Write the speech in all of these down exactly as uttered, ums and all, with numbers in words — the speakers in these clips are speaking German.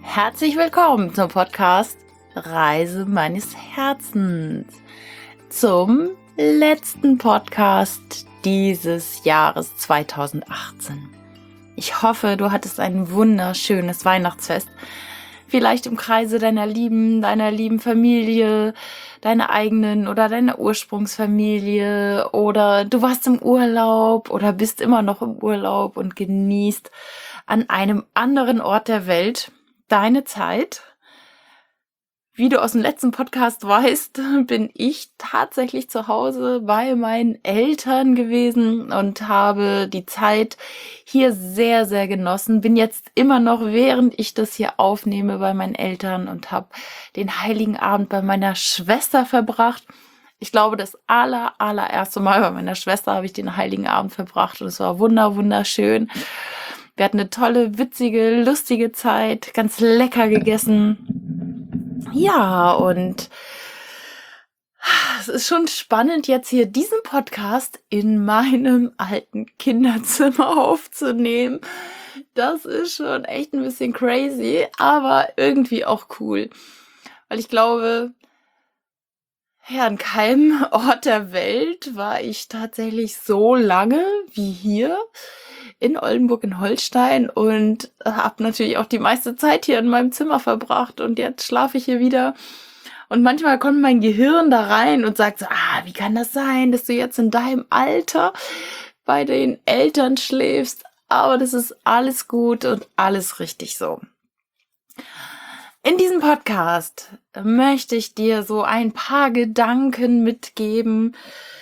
Herzlich willkommen zum Podcast Reise meines Herzens, zum letzten Podcast dieses Jahres zweitausendachtzehn. Ich hoffe, du hattest ein wunderschönes Weihnachtsfest, vielleicht im Kreise deiner Lieben, deiner lieben Familie, deiner eigenen oder deiner Ursprungsfamilie, oder du warst im Urlaub oder bist immer noch im Urlaub und genießt an einem anderen Ort der Welt deine Zeit. Wie du aus dem letzten Podcast weißt, bin ich tatsächlich zu Hause bei meinen Eltern gewesen und habe die Zeit hier sehr, sehr genossen. Bin jetzt immer noch, während ich das hier aufnehme, bei meinen Eltern und habe den Heiligen Abend bei meiner Schwester verbracht. Ich glaube, das aller, allererste Mal bei meiner Schwester habe ich den Heiligen Abend verbracht und es war wunder, wunderschön. Wir hatten eine tolle, witzige, lustige Zeit, ganz lecker gegessen. Ja, und es ist schon spannend, jetzt hier diesen Podcast in meinem alten Kinderzimmer aufzunehmen. Das ist schon echt ein bisschen crazy, aber irgendwie auch cool. Weil ich glaube, ja, an keinem Ort der Welt war ich tatsächlich so lange wie hier in Oldenburg in Holstein und habe natürlich auch die meiste Zeit hier in meinem Zimmer verbracht und jetzt schlafe ich hier wieder. Und manchmal kommt mein Gehirn da rein und sagt so, ah, wie kann das sein, dass du jetzt in deinem Alter bei den Eltern schläfst? Aber das ist alles gut und alles richtig so. In diesem Podcast möchte ich dir so ein paar Gedanken mitgeben,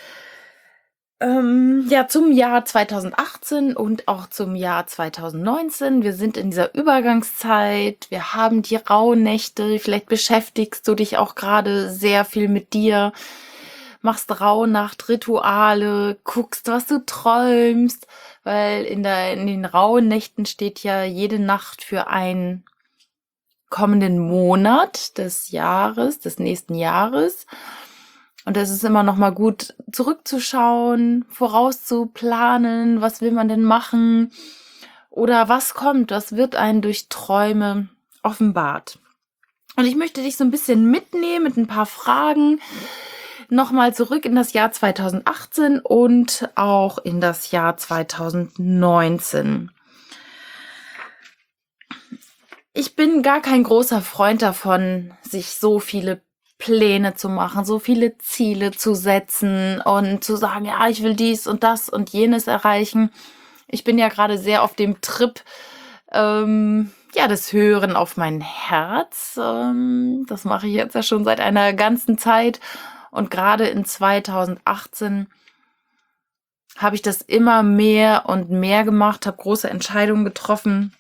ähm, ja, zum Jahr zweitausendachtzehn und auch zum Jahr zweitausendneunzehn. Wir sind in dieser Übergangszeit, wir haben die Rauhnächte, vielleicht beschäftigst du dich auch gerade sehr viel mit dir, machst Rauhnacht-Rituale, guckst, was du träumst, weil in, der, in den Rauhnächten steht ja jede Nacht für einen kommenden Monat des Jahres, des nächsten Jahres. Und es ist immer noch mal gut, zurückzuschauen, vorauszuplanen, was will man denn machen oder was kommt, was wird einen durch Träume offenbart. Und ich möchte dich so ein bisschen mitnehmen mit ein paar Fragen, nochmal zurück in das Jahr zweitausendachtzehn und auch in das Jahr zweitausendneunzehn. Ich bin gar kein großer Freund davon, sich so viele Pläne zu machen, so viele Ziele zu setzen und zu sagen, ja, ich will dies und das und jenes erreichen. Ich bin ja gerade sehr auf dem Trip, ähm, ja, das Hören auf mein Herz. Ähm, das mache ich jetzt ja schon seit einer ganzen Zeit und gerade in zweitausendachtzehn habe ich das immer mehr und mehr gemacht, habe große Entscheidungen getroffen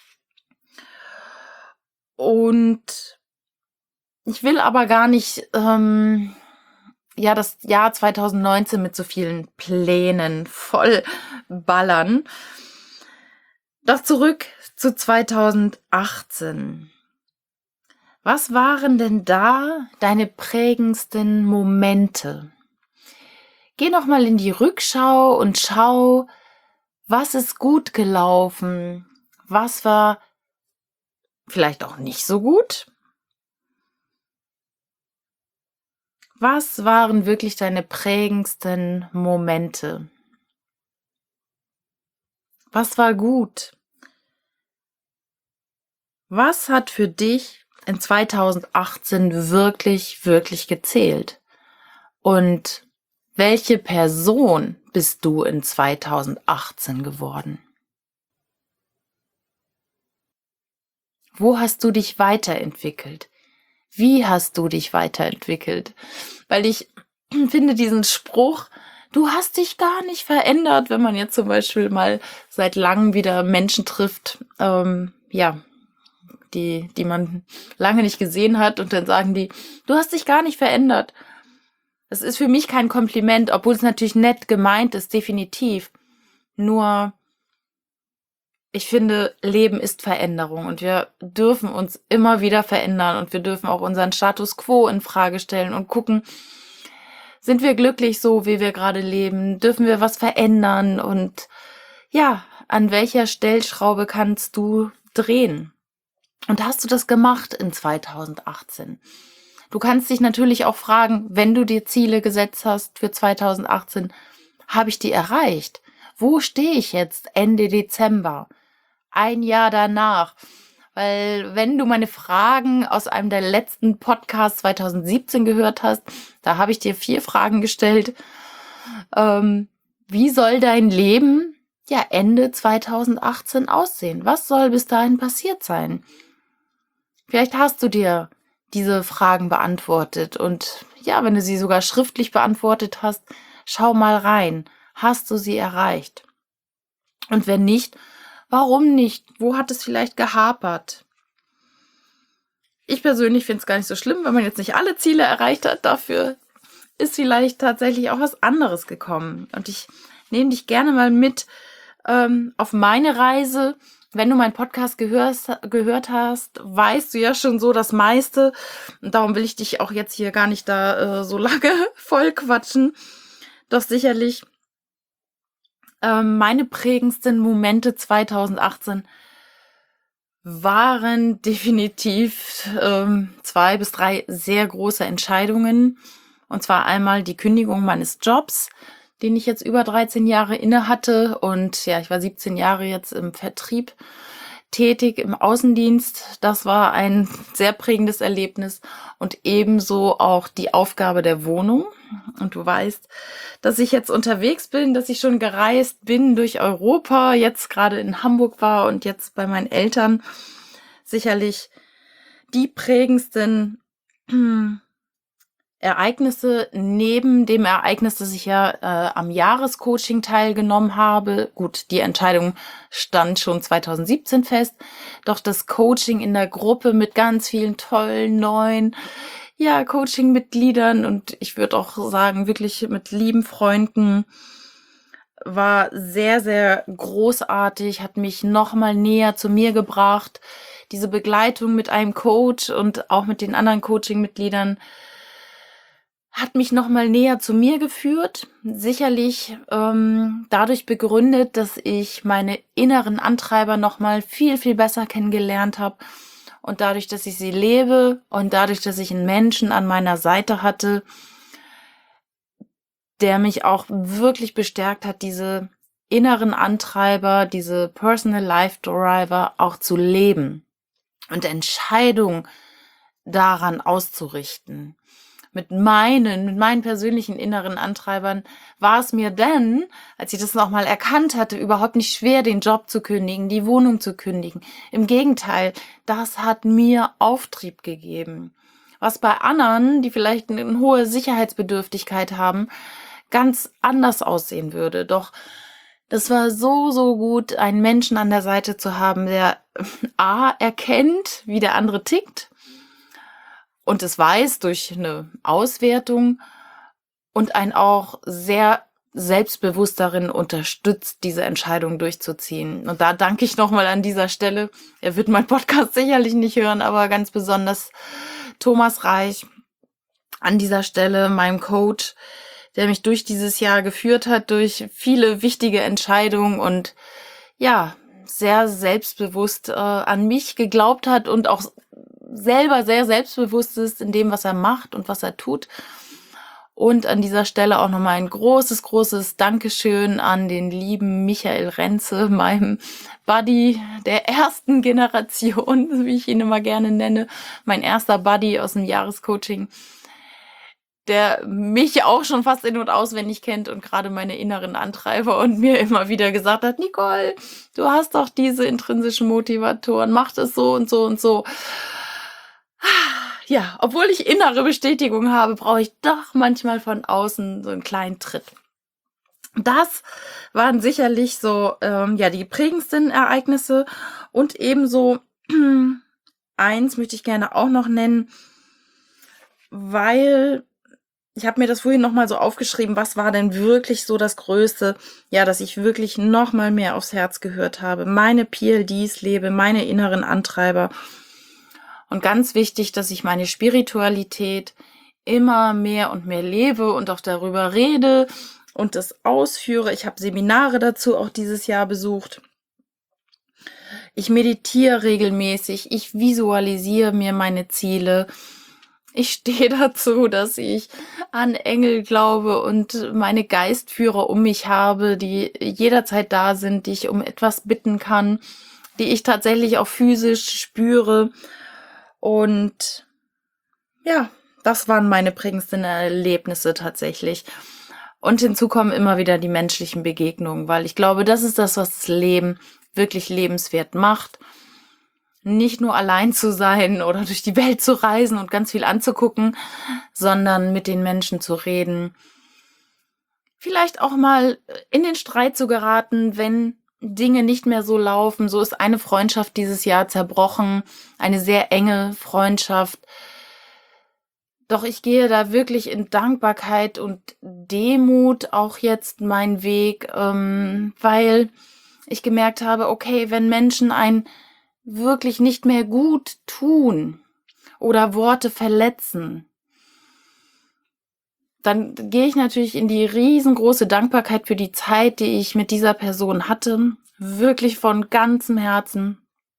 und ich will aber gar nicht, ähm, ja, das Jahr zweitausendneunzehn mit so vielen Plänen voll ballern. Doch zurück zu zweitausendachtzehn. Was waren denn da deine prägendsten Momente? Geh noch mal in die Rückschau und schau, was ist gut gelaufen, was war vielleicht auch nicht so gut. Was waren wirklich deine prägendsten Momente? Was war gut? Was hat für dich in zweitausendachtzehn wirklich, wirklich gezählt? Und welche Person bist du in zweitausendachtzehn geworden? Wo hast du dich weiterentwickelt? Wie hast du dich weiterentwickelt? Weil ich finde diesen Spruch, du hast dich gar nicht verändert, wenn man jetzt zum Beispiel mal seit langem wieder Menschen trifft, ähm, ja, die, die man lange nicht gesehen hat und dann sagen die, du hast dich gar nicht verändert. Das ist für mich kein Kompliment, obwohl es natürlich nett gemeint ist, definitiv. Nur ich finde, Leben ist Veränderung und wir dürfen uns immer wieder verändern und wir dürfen auch unseren Status quo in Frage stellen und gucken, sind wir glücklich so, wie wir gerade leben? Dürfen wir was verändern? Und ja, an welcher Stellschraube kannst du drehen? Und hast du das gemacht in zweitausendachtzehn? Du kannst dich natürlich auch fragen, wenn du dir Ziele gesetzt hast für zweitausendachtzehn, habe ich die erreicht? Wo stehe ich jetzt Ende Dezember? Ein Jahr danach? Weil wenn du meine Fragen aus einem der letzten Podcasts zweitausendsiebzehn gehört hast, da habe ich dir vier Fragen gestellt. Ähm, wie soll dein Leben ja Ende zweitausendachtzehn aussehen? Was soll bis dahin passiert sein? Vielleicht hast du dir diese Fragen beantwortet und ja, wenn du sie sogar schriftlich beantwortet hast, schau mal rein. Hast du sie erreicht? Und wenn nicht, warum nicht? Wo hat es vielleicht gehapert? Ich persönlich finde es gar nicht so schlimm, wenn man jetzt nicht alle Ziele erreicht hat. Dafür ist vielleicht tatsächlich auch was anderes gekommen. Und ich nehme dich gerne mal mit ähm, auf meine Reise. Wenn du meinen Podcast gehörst, gehört hast, weißt du ja schon so das meiste. Und darum will ich dich auch jetzt hier gar nicht da äh, so lange voll quatschen. Doch sicherlich ähm, meine prägendsten Momente zweitausendachtzehn waren definitiv ähm, zwei bis drei sehr große Entscheidungen. Und zwar einmal die Kündigung meines Jobs, den ich jetzt über dreizehn Jahre inne hatte. Und ja, ich war siebzehn Jahre jetzt im Vertrieb tätig, im Außendienst. Das war ein sehr prägendes Erlebnis. Und ebenso auch die Aufgabe der Wohnung. Und du weißt, dass ich jetzt unterwegs bin, dass ich schon gereist bin durch Europa, jetzt gerade in Hamburg war und jetzt bei meinen Eltern. Sicherlich die prägendsten Ereignisse neben dem Ereignis, dass ich ja äh, am Jahrescoaching teilgenommen habe. Gut, die Entscheidung stand schon zweitausendsiebzehn fest. Doch das Coaching in der Gruppe mit ganz vielen tollen neuen ja, Coaching-Mitgliedern und ich würde auch sagen, wirklich mit lieben Freunden war sehr, sehr großartig, hat mich nochmal näher zu mir gebracht. Diese Begleitung mit einem Coach und auch mit den anderen Coaching-Mitgliedern hat mich nochmal näher zu mir geführt. Sicherlich ähm, dadurch begründet, dass ich meine inneren Antreiber nochmal viel, viel besser kennengelernt habe. Und dadurch, dass ich sie lebe und dadurch, dass ich einen Menschen an meiner Seite hatte, der mich auch wirklich bestärkt hat, diese inneren Antreiber, diese Personal Life Driver auch zu leben und Entscheidungen daran auszurichten. Mit meinen, mit meinen persönlichen inneren Antreibern war es mir dann, als ich das nochmal erkannt hatte, überhaupt nicht schwer, den Job zu kündigen, die Wohnung zu kündigen. Im Gegenteil, das hat mir Auftrieb gegeben. Was bei anderen, die vielleicht eine hohe Sicherheitsbedürftigkeit haben, ganz anders aussehen würde. Doch das war so, so gut, einen Menschen an der Seite zu haben, der A, erkennt, wie der andere tickt, und es weiß durch eine Auswertung und einen auch sehr selbstbewusst darin unterstützt, diese Entscheidung durchzuziehen. Und da danke ich nochmal an dieser Stelle. Er wird meinen Podcast sicherlich nicht hören, aber ganz besonders Thomas Reich an dieser Stelle, meinem Coach, der mich durch dieses Jahr geführt hat, durch viele wichtige Entscheidungen und ja, sehr selbstbewusst äh, an mich geglaubt hat und auch selber sehr selbstbewusst ist in dem, was er macht und was er tut. Und an dieser Stelle auch nochmal ein großes, großes Dankeschön an den lieben Michael Renze, meinem Buddy der ersten Generation, wie ich ihn immer gerne nenne, mein erster Buddy aus dem Jahrescoaching, der mich auch schon fast in- und auswendig kennt und gerade meine inneren Antreiber und mir immer wieder gesagt hat, Nicole, du hast doch diese intrinsischen Motivatoren, mach das so und so und so. Ja, obwohl ich innere Bestätigung habe, brauche ich doch manchmal von außen so einen kleinen Tritt. Das waren sicherlich so ähm, ja die prägendsten Ereignisse und ebenso eins möchte ich gerne auch noch nennen, weil ich habe mir das vorhin nochmal so aufgeschrieben, was war denn wirklich so das Größte, ja, dass ich wirklich nochmal mehr aufs Herz gehört habe, meine P L Ds lebe, meine inneren Antreiber. Und ganz wichtig, dass ich meine Spiritualität immer mehr und mehr lebe und auch darüber rede und das ausführe. Ich habe Seminare dazu auch dieses Jahr besucht. Ich meditiere regelmäßig, ich visualisiere mir meine Ziele. Ich stehe dazu, dass ich an Engel glaube und meine Geistführer um mich habe, die jederzeit da sind, die ich um etwas bitten kann, die ich tatsächlich auch physisch spüre. Und ja, das waren meine prägendsten Erlebnisse tatsächlich. Und hinzu kommen immer wieder die menschlichen Begegnungen, weil ich glaube, das ist das, was das Leben wirklich lebenswert macht. Nicht nur allein zu sein oder durch die Welt zu reisen und ganz viel anzugucken, sondern mit den Menschen zu reden. Vielleicht auch mal in den Streit zu geraten, wenn Dinge nicht mehr so laufen. So ist eine Freundschaft dieses Jahr zerbrochen, eine sehr enge Freundschaft. Doch ich gehe da wirklich in Dankbarkeit und Demut auch jetzt meinen Weg, ähm, weil ich gemerkt habe, okay, wenn Menschen ein wirklich nicht mehr gut tun oder Worte verletzen, dann gehe ich natürlich in die riesengroße Dankbarkeit für die Zeit, die ich mit dieser Person hatte, wirklich von ganzem Herzen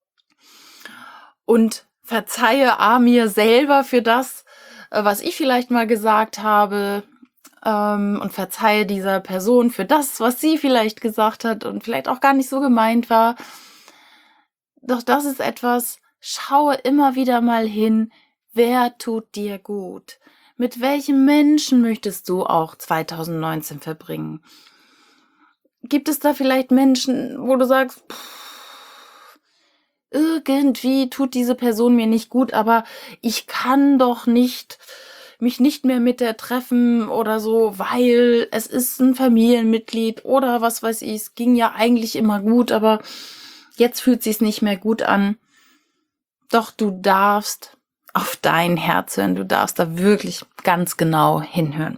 und verzeihe A mir selber für das, was ich vielleicht mal gesagt habe, ähm, und verzeihe dieser Person für das, was sie vielleicht gesagt hat und vielleicht auch gar nicht so gemeint war. Doch das ist etwas, schaue immer wieder mal hin, wer tut dir gut? Mit welchem Menschen möchtest du auch zwanzig neunzehn verbringen? Gibt es da vielleicht Menschen, wo du sagst, pff, irgendwie tut diese Person mir nicht gut, aber ich kann doch nicht mich nicht mehr mit der treffen oder so, weil es ist ein Familienmitglied oder was weiß ich, es ging ja eigentlich immer gut, aber jetzt fühlt sich's nicht mehr gut an. Doch du darfst auf dein Herz hören. Du darfst da wirklich ganz genau hinhören.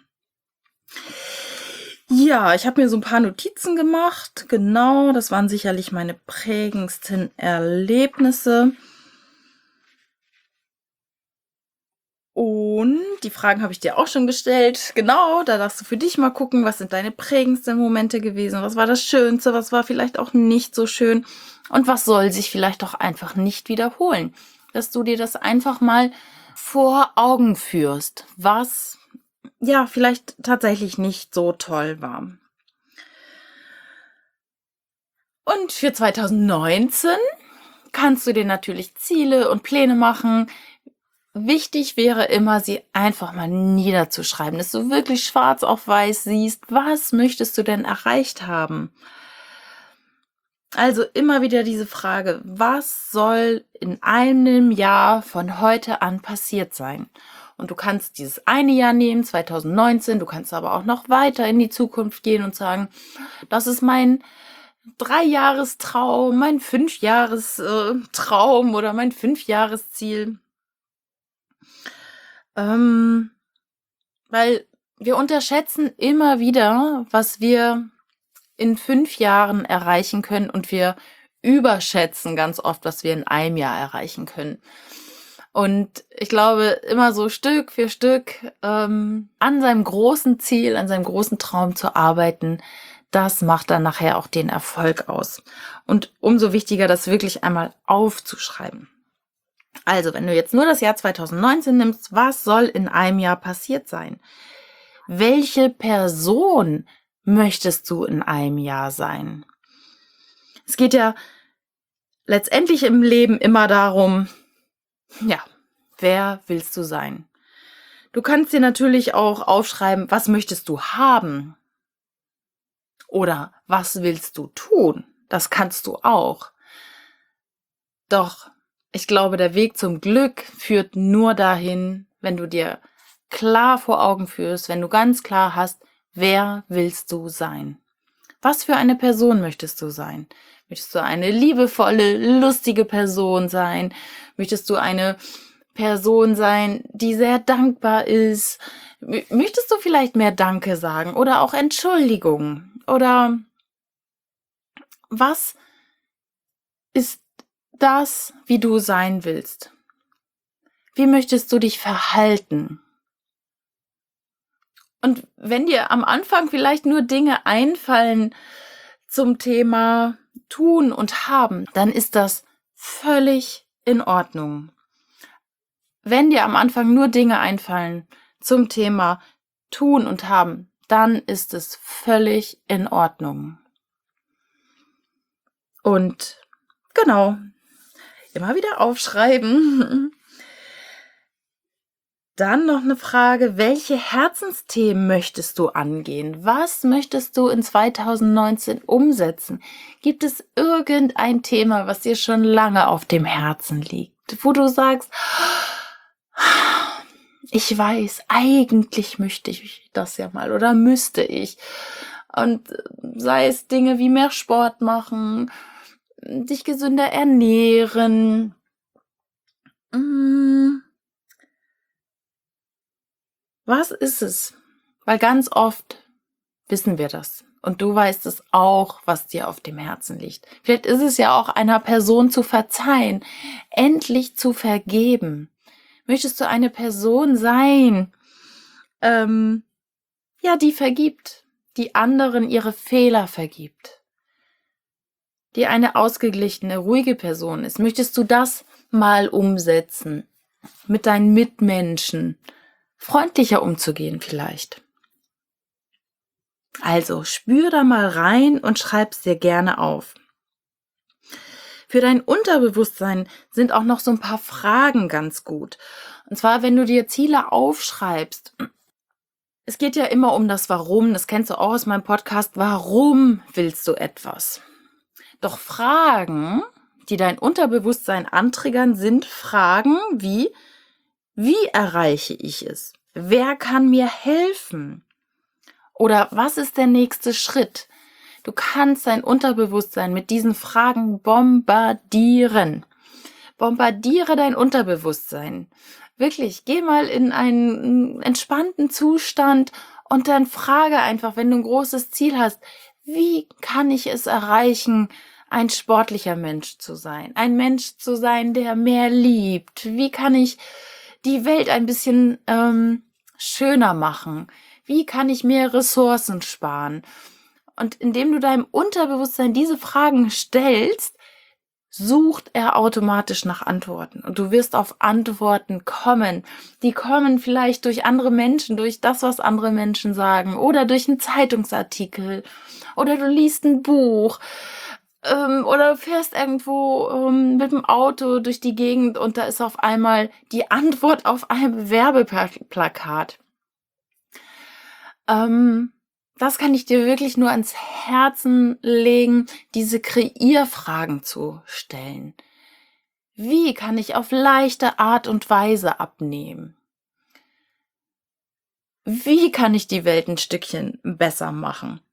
Ja, ich habe mir so ein paar Notizen gemacht. Genau, das waren sicherlich meine prägendsten Erlebnisse. Und die Fragen habe ich dir auch schon gestellt. Genau, da darfst du für dich mal gucken, was sind deine prägendsten Momente gewesen? Was war das Schönste? Was war vielleicht auch nicht so schön? Und was soll sich vielleicht auch einfach nicht wiederholen? Dass du dir das einfach mal vor Augen führst, was ja vielleicht tatsächlich nicht so toll war. Und für zwanzig neunzehn kannst du dir natürlich Ziele und Pläne machen. Wichtig wäre immer, sie einfach mal niederzuschreiben, dass du wirklich schwarz auf weiß siehst, was möchtest du denn erreicht haben? Also immer wieder diese Frage, was soll in einem Jahr von heute an passiert sein? Und du kannst dieses eine Jahr nehmen, zwanzig neunzehn, du kannst aber auch noch weiter in die Zukunft gehen und sagen, das ist mein Dreijahrestraum, mein Fünfjahrestraum oder mein Fünfjahresziel. Ähm, weil wir unterschätzen immer wieder, was wir in fünf Jahren erreichen können und wir überschätzen ganz oft, was wir in einem Jahr erreichen können. Und ich glaube, immer so Stück für Stück ähm, an seinem großen Ziel, an seinem großen Traum zu arbeiten, das macht dann nachher auch den Erfolg aus. Und umso wichtiger, das wirklich einmal aufzuschreiben. Also, wenn du jetzt nur das Jahr zwanzig neunzehn nimmst, was soll in einem Jahr passiert sein? Welche Person möchtest du in einem Jahr sein? Es geht ja letztendlich im Leben immer darum, ja, wer willst du sein? Du kannst dir natürlich auch aufschreiben, was möchtest du haben? Oder was willst du tun? Das kannst du auch. Doch ich glaube, der Weg zum Glück führt nur dahin, wenn du dir klar vor Augen führst, wenn du ganz klar hast, wer willst du sein? Was für eine Person möchtest du sein? Möchtest du eine liebevolle, lustige Person sein? Möchtest du eine Person sein, die sehr dankbar ist? Möchtest du vielleicht mehr Danke sagen oder auch Entschuldigung? Oder was ist das, wie du sein willst? Wie möchtest du dich verhalten? Und wenn dir am Anfang vielleicht nur Dinge einfallen zum Thema, tun und haben, dann ist das völlig in Ordnung. Wenn dir am Anfang nur Dinge einfallen zum Thema tun und haben, dann ist es völlig in Ordnung. Und genau, immer wieder aufschreiben. Dann noch eine Frage, welche Herzensthemen möchtest du angehen? Was möchtest du in zweitausendneunzehn umsetzen? Gibt es irgendein Thema, was dir schon lange auf dem Herzen liegt, wo du sagst, ich weiß, eigentlich möchte ich das ja mal oder müsste ich. Und sei es Dinge wie mehr Sport machen, dich gesünder ernähren, was ist es? Weil ganz oft wissen wir das. Und du weißt es auch, was dir auf dem Herzen liegt. Vielleicht ist es ja auch einer Person zu verzeihen, endlich zu vergeben. Möchtest du eine Person sein, ähm, ja, die vergibt, die anderen ihre Fehler vergibt, die eine ausgeglichene, ruhige Person ist? Möchtest du das mal umsetzen, mit deinen Mitmenschen freundlicher umzugehen vielleicht? Also spür da mal rein und schreib's dir gerne auf. Für dein Unterbewusstsein sind auch noch so ein paar Fragen ganz gut. Und zwar, wenn du dir Ziele aufschreibst, es geht ja immer um das Warum, das kennst du auch aus meinem Podcast, warum willst du etwas? Doch Fragen, die dein Unterbewusstsein antriggern, sind Fragen wie, wie erreiche ich es? Wer kann mir helfen? Oder was ist der nächste Schritt? Du kannst dein Unterbewusstsein mit diesen Fragen bombardieren. Bombardiere dein Unterbewusstsein. Wirklich, geh mal in einen entspannten Zustand und dann frage einfach, wenn du ein großes Ziel hast, wie kann ich es erreichen, ein sportlicher Mensch zu sein? Ein Mensch zu sein, der mehr liebt? Wie kann ich die Welt ein bisschen ähm, schöner machen? Wie kann ich mehr Ressourcen sparen? Und indem du deinem Unterbewusstsein diese Fragen stellst, sucht er automatisch nach Antworten. Und du wirst auf Antworten kommen. Die kommen vielleicht durch andere Menschen, durch das, was andere Menschen sagen, oder durch einen Zeitungsartikel, oder du liest ein Buch, ähm, oder fährst irgendwo ähm, mit dem Auto durch die Gegend und da ist auf einmal die Antwort auf ein Werbeplakat. Ähm, das kann ich dir wirklich nur ans Herzen legen, diese Kreierfragen zu stellen. Wie kann ich auf leichte Art und Weise abnehmen? Wie kann ich die Welt ein Stückchen besser machen?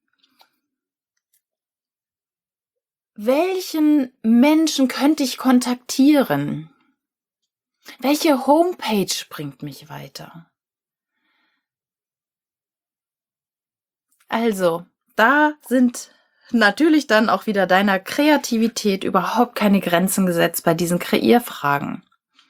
Welchen Menschen könnte ich kontaktieren? Welche Homepage bringt mich weiter? Also, da sind natürlich dann auch wieder deiner Kreativität überhaupt keine Grenzen gesetzt bei diesen Kreierfragen.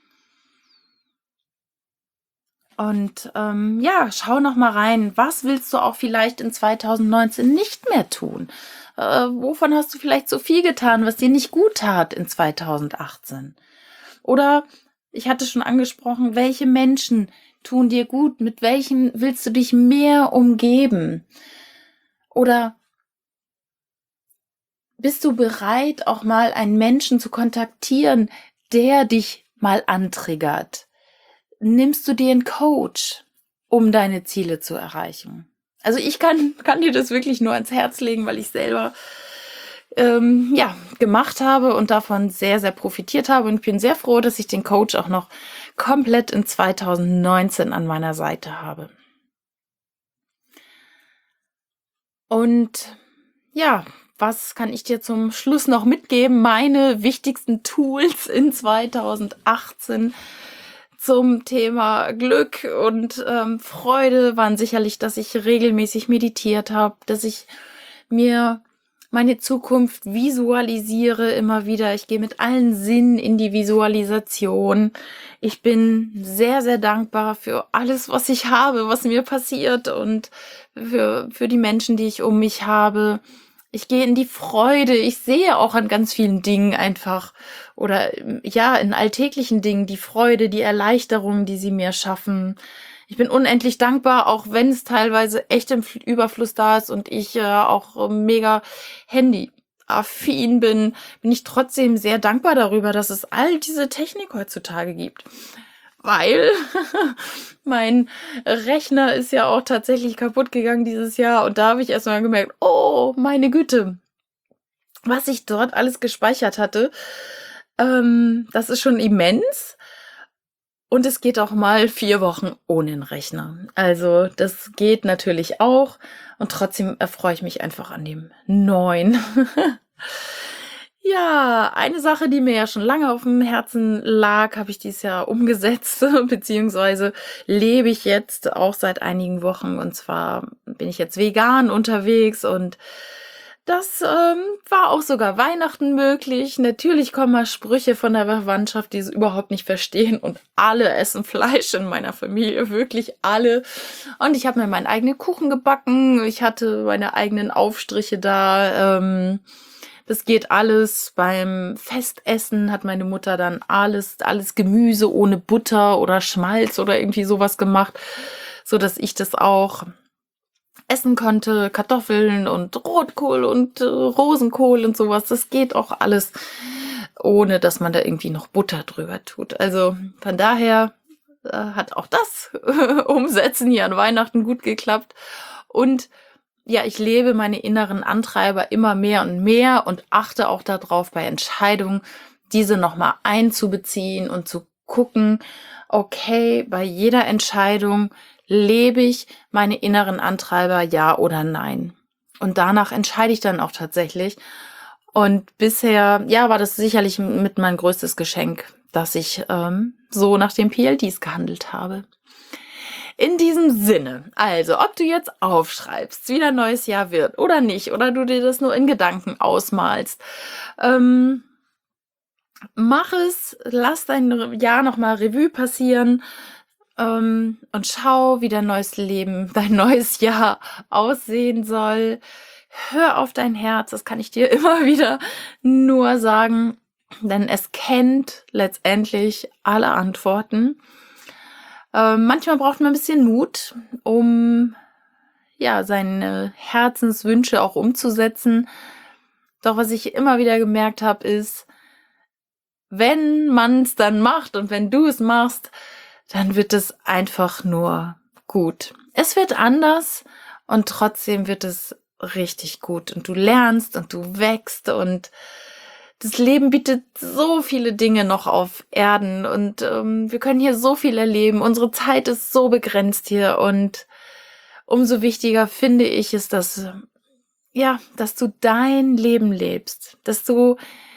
Und ähm, ja, schau noch mal rein, was willst du auch vielleicht in zweitausendneunzehn nicht mehr tun? Äh, wovon hast du vielleicht so viel getan, was dir nicht gut tat in zweitausendachtzehn? Oder, ich hatte schon angesprochen, welche Menschen tun dir gut? Mit welchen willst du dich mehr umgeben? Oder bist du bereit, auch mal einen Menschen zu kontaktieren, der dich mal antriggert? Nimmst du dir einen Coach, um deine Ziele zu erreichen? Also ich kann, kann dir das wirklich nur ans Herz legen, weil ich selber ähm, ja, gemacht habe und davon sehr, sehr profitiert habe. Und ich bin sehr froh, dass ich den Coach auch noch komplett in zweitausendneunzehn an meiner Seite habe. Und ja, was kann ich dir zum Schluss noch mitgeben? Meine wichtigsten Tools in zweitausendachtzehn zum Thema Glück und ähm, Freude waren sicherlich, dass ich regelmäßig meditiert habe, dass ich mir meine Zukunft visualisiere immer wieder. Ich gehe mit allen Sinnen in die Visualisation. Ich bin sehr, sehr dankbar für alles, was ich habe, was mir passiert und für, für die Menschen, die ich um mich habe. ich gehe in die Freude. Ich sehe auch an ganz vielen Dingen einfach oder ja, in alltäglichen Dingen die Freude, die Erleichterung, die sie mir schaffen. Ich bin unendlich dankbar, auch wenn es teilweise echt im Überfluss da ist und ich äh, auch mega handyaffin bin, bin ich trotzdem sehr dankbar darüber, dass es all diese Technik heutzutage gibt. Weil mein Rechner ist ja auch tatsächlich kaputt gegangen dieses Jahr und da habe ich erstmal gemerkt, oh, meine Güte, was ich dort alles gespeichert hatte, ähm, das ist schon immens. Und es geht auch mal vier Wochen ohne den Rechner. Also das geht natürlich auch. Und trotzdem erfreue ich mich einfach an dem neuen. Ja, eine Sache, die mir ja schon lange auf dem Herzen lag, habe ich dieses Jahr umgesetzt, beziehungsweise lebe ich jetzt auch seit einigen Wochen. Und zwar bin ich jetzt vegan unterwegs und das ähm, war auch sogar Weihnachten möglich. Natürlich kommen mal Sprüche von der Verwandtschaft, die es überhaupt nicht verstehen. Und alle essen Fleisch in meiner Familie, wirklich alle. Und ich habe mir meinen eigenen Kuchen gebacken. Ich hatte meine eigenen Aufstriche da. Ähm, das geht alles. Beim Festessen hat meine Mutter dann alles, alles Gemüse ohne Butter oder Schmalz oder irgendwie sowas gemacht, so dass ich das auch essen konnte, Kartoffeln und Rotkohl und äh, Rosenkohl und sowas. Das geht auch alles, ohne dass man da irgendwie noch Butter drüber tut. Also von daher äh, hat auch das Umsetzen hier an Weihnachten gut geklappt. Und ja, ich lebe meine inneren Antreiber immer mehr und mehr und achte auch darauf bei Entscheidungen, diese nochmal einzubeziehen und zu gucken, okay, bei jeder Entscheidung lebe ich meine inneren Antreiber, ja oder nein? Und danach entscheide ich dann auch tatsächlich. Und bisher, ja, war das sicherlich mit mein größtes Geschenk, dass ich ähm, so nach den P L Ds gehandelt habe. In diesem Sinne, also ob du jetzt aufschreibst, wie dein neues Jahr wird oder nicht, oder du dir das nur in Gedanken ausmalst, ähm, mach es, lass dein Jahr nochmal Revue passieren, Um, und schau, wie dein neues Leben, dein neues Jahr aussehen soll. Hör auf dein Herz, das kann ich dir immer wieder nur sagen, denn es kennt letztendlich alle Antworten. Ähm, manchmal braucht man ein bisschen Mut, um ja seine Herzenswünsche auch umzusetzen. Doch was ich immer wieder gemerkt habe, ist, wenn man es dann macht und wenn du es machst, dann wird es einfach nur gut. Es wird anders und trotzdem wird es richtig gut. Und du lernst und du wächst und das Leben bietet so viele Dinge noch auf Erden und ähm, wir können hier so viel erleben. Unsere Zeit ist so begrenzt hier und umso wichtiger finde ich es, dass, ja, dass du dein Leben lebst, dass du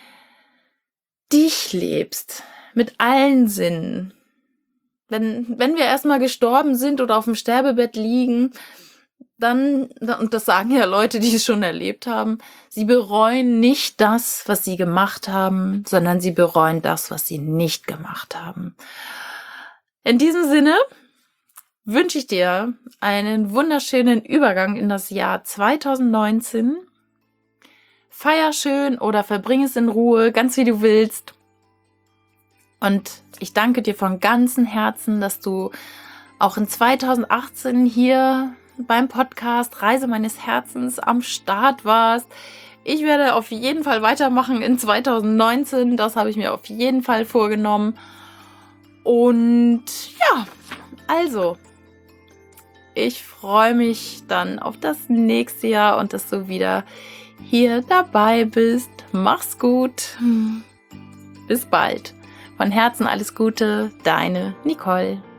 dich lebst mit allen Sinnen. Wenn, wenn wir erstmal gestorben sind oder auf dem Sterbebett liegen, dann, und das sagen ja Leute, die es schon erlebt haben, sie bereuen nicht das, was sie gemacht haben, sondern sie bereuen das, was sie nicht gemacht haben. In diesem Sinne wünsche ich dir einen wunderschönen Übergang in das Jahr zwanzig neunzehn. Feier schön oder verbring es in Ruhe, ganz wie du willst. Und ich danke dir von ganzem Herzen, dass du auch in zwanzig achtzehn hier beim Podcast Reise meines Herzens am Start warst. Ich werde auf jeden Fall weitermachen in zwanzig neunzehn. Das habe ich mir auf jeden Fall vorgenommen. Und ja, also, ich freue mich dann auf das nächste Jahr und dass du wieder hier dabei bist. Mach's gut. Bis bald. Von Herzen alles Gute, deine Nicole.